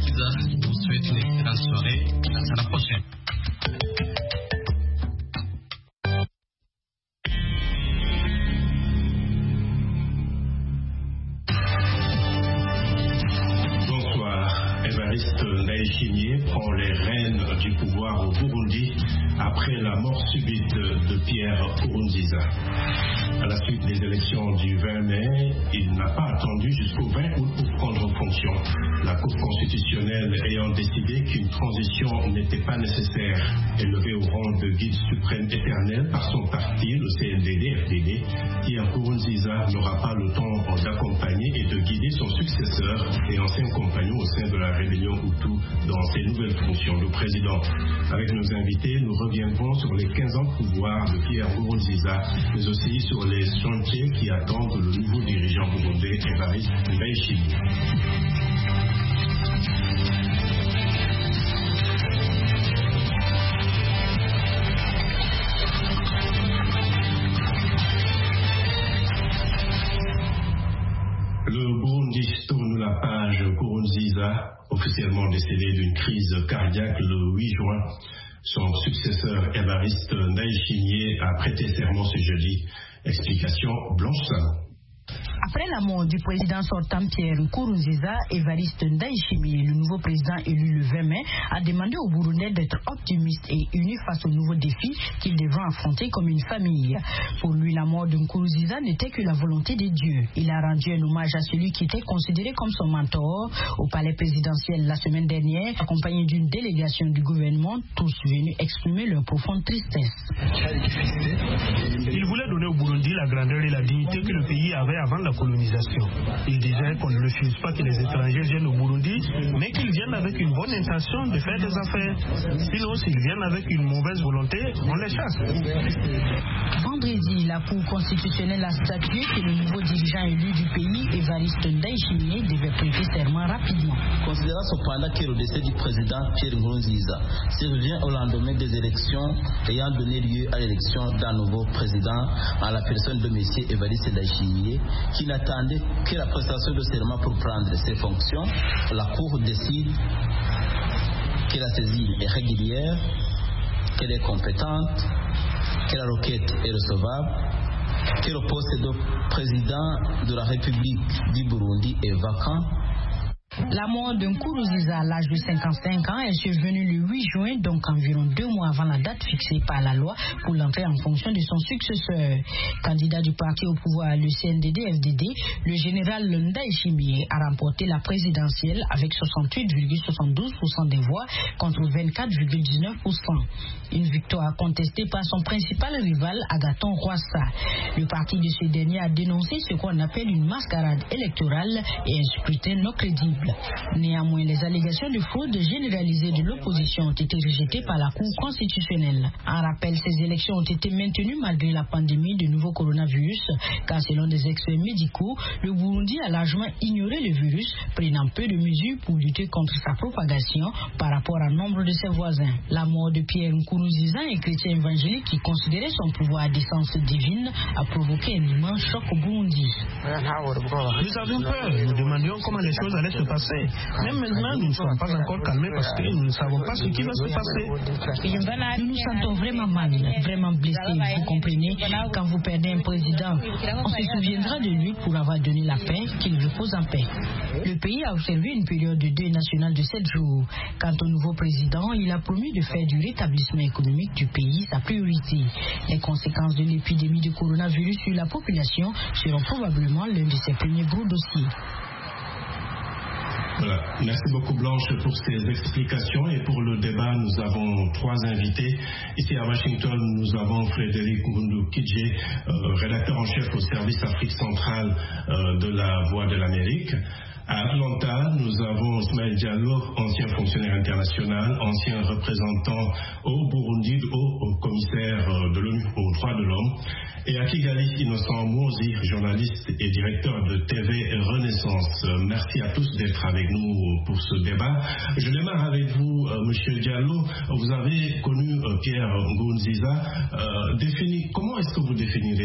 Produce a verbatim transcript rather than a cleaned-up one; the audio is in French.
Nkurunziza. Je vous souhaite une excellente soirée. À la prochaine. Évariste Ndayishimiye prend les rênes du pouvoir au Burundi après la mort subite de Pierre Nkurunziza. À la suite des élections du vingt mai, il n'a pas attendu jusqu'au vingt août pour prendre fonction. La Cour constitutionnelle ayant décidé qu'une transition n'était pas nécessaire, élevé au rang de guide suprême éternel par son parti, le C N D D F D D, Pierre Nkurunziza n'aura pas le temps d'accompagner et de guider son successeur et ancien compagnon au sein de la rébellion Hutu dans ses nouvelles fonctions de président. Avec nos invités, nous reviendrons sur les quinze ans de pouvoir de Pierre Nkurunziza, mais aussi sur les chantiers qui attendent le nouveau dirigeant burundais Évariste Ndayishimiye. Le Burundi tourne la page. Nkurunziza, officiellement décédé d'une crise cardiaque le huit juin. Son successeur Évariste Ndayishimiye a prêté serment ce jeudi. Explication Blanche Salon. Après la mort du président sortant Pierre Nkurunziza, Évariste Ndayishimiye, le nouveau président élu le vingt mai, a demandé aux Burundais d'être optimistes et unis face aux nouveaux défis qu'ils devront affronter comme une famille. Pour lui, la mort de Nkurunziza n'était que la volonté de Dieu. Il a rendu un hommage à celui qui était considéré comme son mentor au palais présidentiel la semaine dernière, accompagné d'une délégation du gouvernement, tous venus exprimer leur profonde tristesse. Il voulait donner au Burundi la grandeur et la dignité que le pays avait avant la colonisation. Il disait qu'on ne refuse pas que les étrangers viennent au Burundi, mais qu'ils viennent avec une bonne intention de faire des affaires. Sinon, s'ils viennent avec une mauvaise volonté, on les chasse. Vendredi, la Cour constitutionnelle a statué que le nouveau dirigeant élu du pays, Évariste Ndayishimiye, devait prêter serment rapidement. Considérant cependant que le décès du président Pierre Nkurunziza survient au lendemain des élections ayant donné lieu à l'élection d'un nouveau président en la personne de M. Évariste Ndayishimiye, qui n'attendait que la prestation de serment pour prendre ses fonctions, la Cour décide que la saisine est régulière, qu'elle est compétente, que la requête est recevable, que le poste de président de la République du Burundi est vacant. La mort de Nkurunziza à l'âge de cinquante-cinq ans est survenue le huit juin, donc environ deux mois avant la date fixée par la loi pour l'entrée en fonction de son successeur. Candidat du parti au pouvoir, le C N D D F D D, le général Ndayishimiye a remporté la présidentielle avec soixante-huit virgule soixante-douze pour cent des voix contre vingt-quatre virgule dix-neuf pour cent. Une victoire contestée par son principal rival, Agathon Rwasa. Le parti de ce dernier a dénoncé ce qu'on appelle une mascarade électorale et un scrutin non crédible. Néanmoins, les allégations de fraude généralisée de l'opposition ont été rejetées par la Cour constitutionnelle. En rappel, ces élections ont été maintenues malgré la pandémie de nouveau coronavirus, car selon des experts médicaux, le Burundi a largement ignoré le virus, prenant peu de mesures pour lutter contre sa propagation par rapport au nombre de ses voisins. La mort de Pierre Nkurunziza, un chrétien évangélique qui considérait son pouvoir d'essence divine, a provoqué un immense choc au Burundi. Nous avions peur, nous demandions comment les choses allaient se passer. Même maintenant, nous ne sommes pas encore calmés parce que nous ne savons pas ce qui va se passer. Nous nous sentons vraiment mal, vraiment blessés. Vous comprenez, quand vous perdez un président, on se souviendra de lui pour avoir donné la paix, qu'il repose en paix. Le pays a observé une période de deuil national de sept jours. Quant au nouveau président, il a promis de faire du rétablissement économique du pays sa priorité. Les conséquences de l'épidémie de coronavirus sur la population seront probablement l'un de ses premiers gros dossiers. Voilà. Merci beaucoup Blanche pour ces explications et pour le débat. Nous avons trois invités. Ici à Washington, nous avons Frédéric Nkundu-Kidje, euh, rédacteur en chef au service Afrique centrale euh, de la Voix de l'Amérique. À Atlanta, nous avons Ismaël Diallo, ancien fonctionnaire international, ancien représentant au Burundi, au commissaire de l'ONU aux droits de l'homme. Et à Kigali, Innocent Mouzi, journaliste et directeur de T V Renaissance. Merci à tous d'être avec nous pour ce débat. Je démarre avec vous, euh, Monsieur Diallo. Vous avez connu euh, Pierre Nkurunziza. Euh, défini, comment est-ce que vous définirez